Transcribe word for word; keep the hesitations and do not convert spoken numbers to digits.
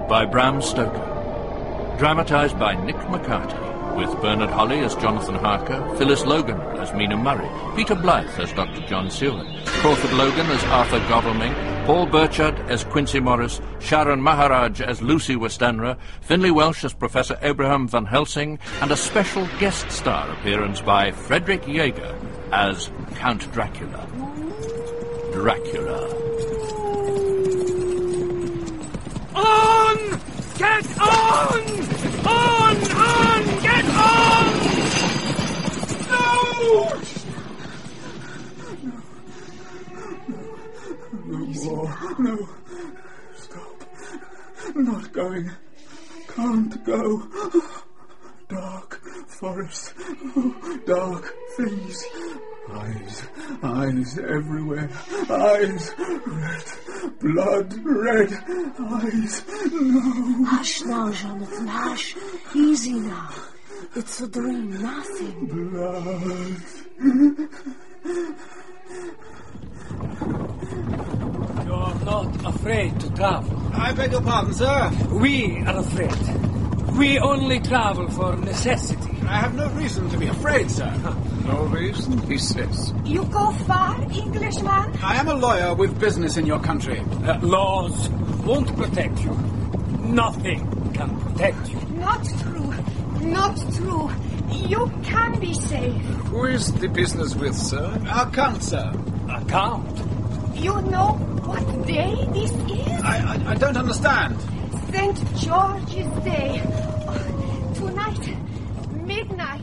by Bram Stoker. Dramatised by Nick McCarty, with Bernard Holly as Jonathan Harker, Phyllis Logan as Mina Murray, Peter Blythe as Doctor John Seward, Crawford Logan as Arthur Godalming, Paul Burchard as Quincy Morris, Sharon Maharaj as Lucy Westenra, Finlay Welsh as Professor Abraham Van Helsing, and a special guest star appearance by Frederick Jaeger as Count Dracula. Dracula. On! Get on! On! On! Get on! No! No more. No. Stop. Not going. Can't go. Dark forest. Dark things. Eyes. Eyes everywhere. Eyes. Red. Blood red. Eyes. No. Hush now, Jonathan. Hush. Easy now. It's a dream. Nothing. Blood. You're not afraid to travel. I beg your pardon, sir. We are afraid. We only travel for necessity. I have no reason to be afraid, sir. No reason, he says. You go far, Englishman? I am a lawyer with business in your country. Uh, laws won't protect you. Nothing can protect you. Not true. Not true. You can be safe. Who is the business with, sir? Our count, sir. A count? You know what day this is? I, I, I don't understand. Saint George's Day. Oh, tonight, midnight.